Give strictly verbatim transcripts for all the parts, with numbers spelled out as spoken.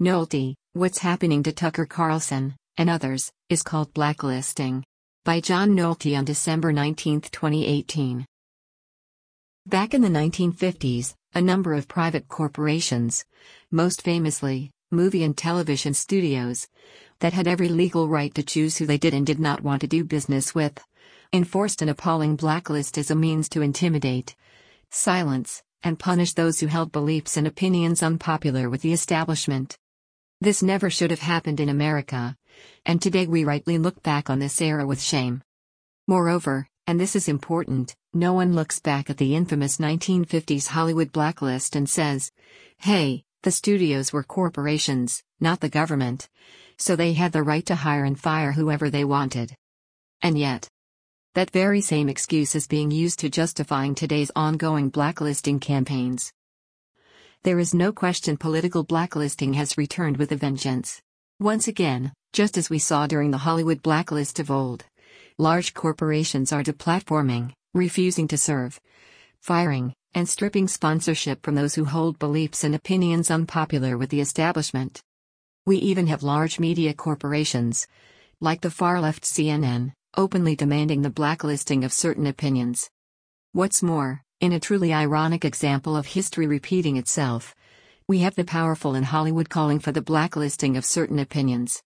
Nolte, What's Happening to Tucker Carlson, and Others, is called Blacklisting. By John Nolte on December nineteenth, twenty eighteen. Back in the nineteen fifties, a number of private corporations, most famously, movie and television studios, that had every legal right to choose who they did and did not want to do business with, enforced an appalling blacklist as a means to intimidate, silence, and punish those who held beliefs and opinions unpopular with the establishment. This never should have happened in America, and today we rightly look back on this era with shame. Moreover, and this is important, no one looks back at the infamous nineteen fifties Hollywood blacklist and says, hey, the studios were corporations, not the government, so they had the right to hire and fire whoever they wanted. And yet, that very same excuse is being used to justifying today's ongoing blacklisting campaigns. There is no question political blacklisting has returned with a vengeance. Once again, just as we saw during the Hollywood blacklist of old, large corporations are deplatforming, refusing to serve, firing, and stripping sponsorship from those who hold beliefs and opinions unpopular with the establishment. We even have large media corporations, like the far-left C N N, openly demanding the blacklisting of certain opinions. What's more, in a truly ironic example of history repeating itself, we have the powerful in Hollywood calling for the blacklisting of certain opinions.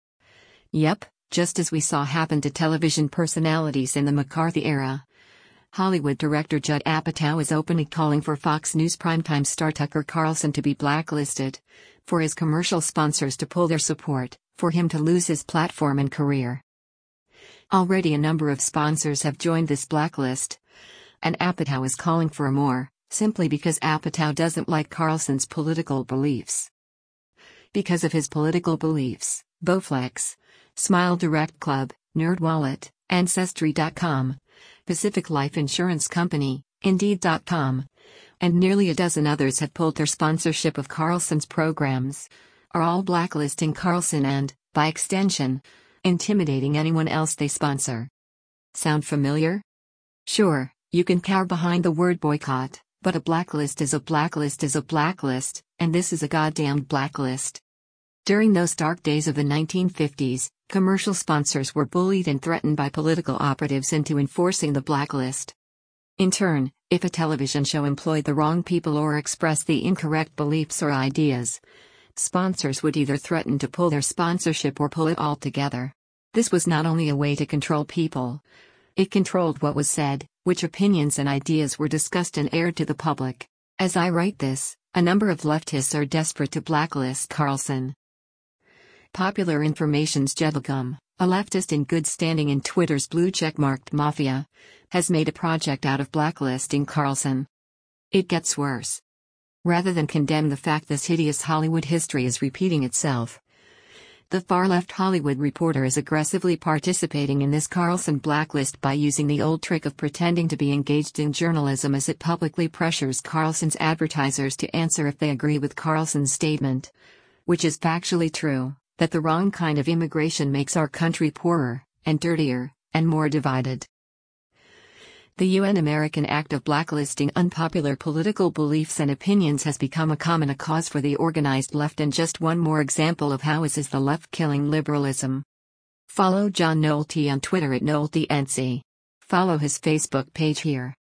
Yep, just as we saw happen to television personalities in the McCarthy era, Hollywood director Judd Apatow is openly calling for Fox News primetime star Tucker Carlson to be blacklisted, for his commercial sponsors to pull their support, for him to lose his platform and career. Already a number of sponsors have joined this blacklist, and Apatow is calling for more, simply because Apatow doesn't like Carlson's political beliefs. Because of his political beliefs, Bowflex, Smile Direct Club, NerdWallet, Ancestry dot com, Pacific Life Insurance Company, Indeed dot com, and nearly a dozen others have pulled their sponsorship of Carlson's programs, are all blacklisting Carlson and, by extension, intimidating anyone else they sponsor. Sound familiar? Sure, you can cower behind the word boycott, but a blacklist is a blacklist is a blacklist, and this is a goddamned blacklist. During those dark days of the nineteen fifties, commercial sponsors were bullied and threatened by political operatives into enforcing the blacklist. In turn, if a television show employed the wrong people or expressed the incorrect beliefs or ideas, sponsors would either threaten to pull their sponsorship or pull it altogether. This was not only a way to control people, it controlled what was said, which opinions and ideas were discussed and aired to the public. As I write this, a number of leftists are desperate to blacklist Carlson. Popular Information's Jed Legum, a leftist in good standing in Twitter's blue check-marked mafia, has made a project out of blacklisting Carlson. It gets worse. Rather than condemn the fact this hideous Hollywood history is repeating itself, the far-left Hollywood Reporter is aggressively participating in this Carlson blacklist by using the old trick of pretending to be engaged in journalism as it publicly pressures Carlson's advertisers to answer if they agree with Carlson's statement, which is factually true, that the wrong kind of immigration makes our country poorer, and dirtier, and more divided. The U N American Act of blacklisting unpopular political beliefs and opinions has become a common cause for the organized left, and just one more example of how is is the left killing liberalism. Follow John Nolte on Twitter at NolteNC. Follow his Facebook page here.